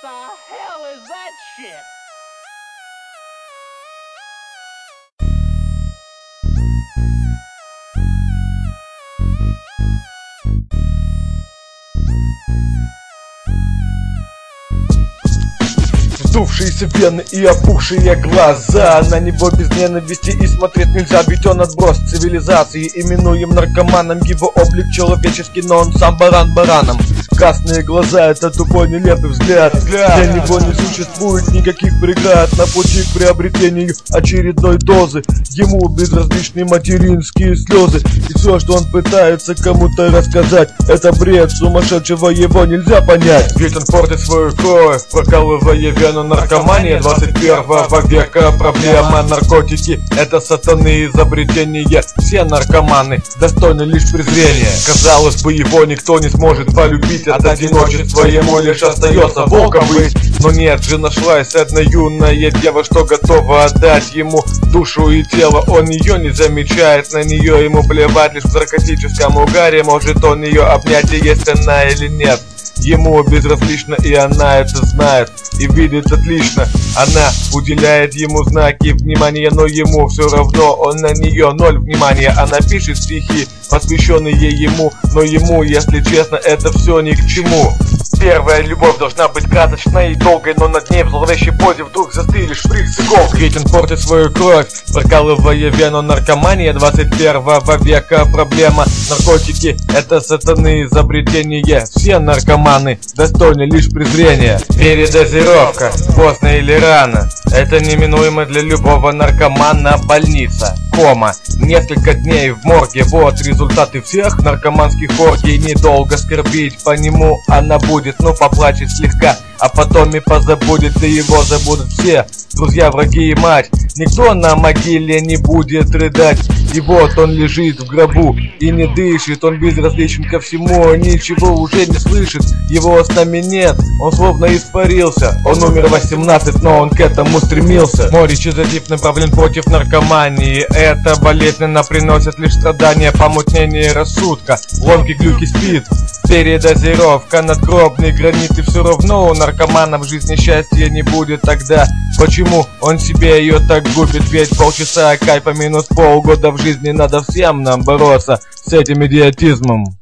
the hell is that shit? Вздувшиеся вены и опухшие глаза. На него без ненависти и смотреть нельзя, ведь он отброс цивилизации. Именуем наркоманом его облик человеческий, но он сам баран бараном. Красные глаза — это тупой нелепый взгляд. Для него не существует никаких преград на пути к приобретению очередной дозы. Ему безразличны материнские слезы, и все, что он пытается кому-то рассказать, это бред сумасшедшего, его нельзя понять. Ведь он портит свою кровь, прокалывая вену. Наркомания 21 века, проблема. Наркотики — это сатаны изобретения. Все наркоманы достойны лишь презрения. Казалось бы, его никто не сможет полюбить. От одиночества ему лишь остается волком быть. Но нет же, нашлась одна юная дева, что готова отдать ему душу и тело. Он ее не замечает, на нее ему плевать. Лишь в наркотическом угаре может он ее обнять, и есть она или нет. Ему безразлично, и она это знает и видит отлично. Она уделяет ему знаки внимания, но ему все равно, он на нее ноль внимания. Она пишет стихи, посвященные ему, но ему, если честно, это все ни к чему. Первая любовь должна быть красочной и долгой, но над ней в зловещей позе вдруг застыли шприц с иголкой. Ведь он портит свою кровь, прокалывая вену. Наркомания 21 века, проблема. Наркотики — это сатаны изобретения. Все наркоманы достойны лишь презрения. Передозировка, поздно или рано, это неминуемо для любого наркомана. Больница, кома, несколько дней в морге. Вот результаты всех наркоманских оргий. Недолго скорбить по нему она будет, но поплачет слегка, а потом и позабудет, и его забудут все друзья, враги и мать. Никто на могиле не будет рыдать. И вот он лежит в гробу и не дышит. Он безразличен ко всему, ничего уже не слышит. Его с нами нет, он словно испарился. Он умер в 18, но он к этому стремился. Моречезотип направлен против наркомании. Это болезненно приносит лишь страдания, помутнение рассудка, ломки, глюки, спид. Передозировка, надгробный гранит, и все равно у наркомана в жизни счастья не будет. Тогда почему он себе ее так губит? Ведь полчаса кайфа минус полгода в жизни. Надо всем нам бороться с этим идиотизмом.